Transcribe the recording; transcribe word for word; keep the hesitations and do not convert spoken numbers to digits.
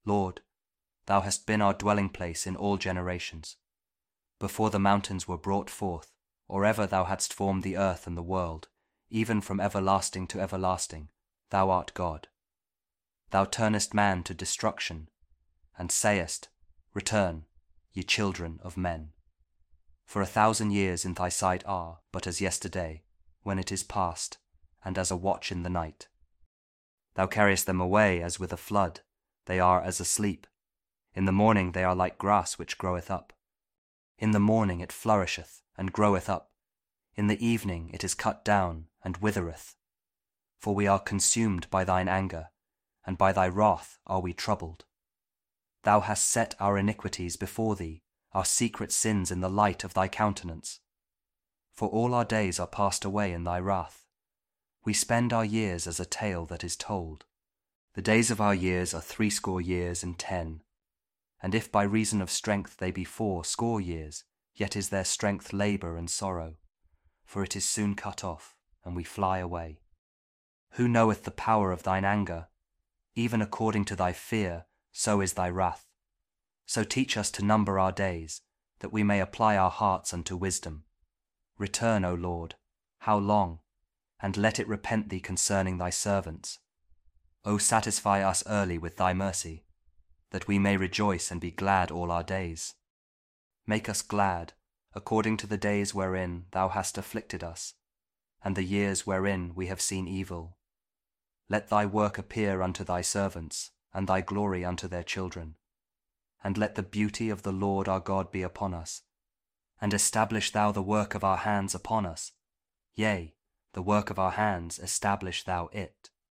Lord, thou hast been our dwelling place in all generations. Before the mountains were brought forth, or ever thou hadst formed the earth and the world, even from everlasting to everlasting, thou art God. Thou turnest man to destruction, and sayest, Return, ye children of men. For a thousand years in thy sight are but as yesterday, when it is past, and as a watch in the night. Thou carriest them away as with a flood, they are as asleep. In the morning they are like grass which groweth up. In the morning it flourisheth, and groweth up. In the evening it is cut down, and withereth. For we are consumed by thine anger, and by thy wrath are we troubled. Thou hast set our iniquities before thee, our secret sins in the light of thy countenance. For all our days are passed away in thy wrath. We spend our years as a tale that is told. The days of our years are threescore years and ten. And if by reason of strength they be four score years, yet is their strength labour and sorrow. For it is soon cut off, and we fly away. Who knoweth the power of thine anger? Even according to thy fear, so is thy wrath. So teach us to number our days, that we may apply our hearts unto wisdom. Return, O Lord, how long? And let it repent thee concerning thy servants. O satisfy us early with thy mercy, that we may rejoice and be glad all our days. Make us glad, according to the days wherein thou hast afflicted us, and the years wherein we have seen evil. Let thy work appear unto thy servants, and thy glory unto their children. And let the beauty of the Lord our God be upon us. And establish thou the work of our hands upon us. Yea, the work of our hands establish thou it.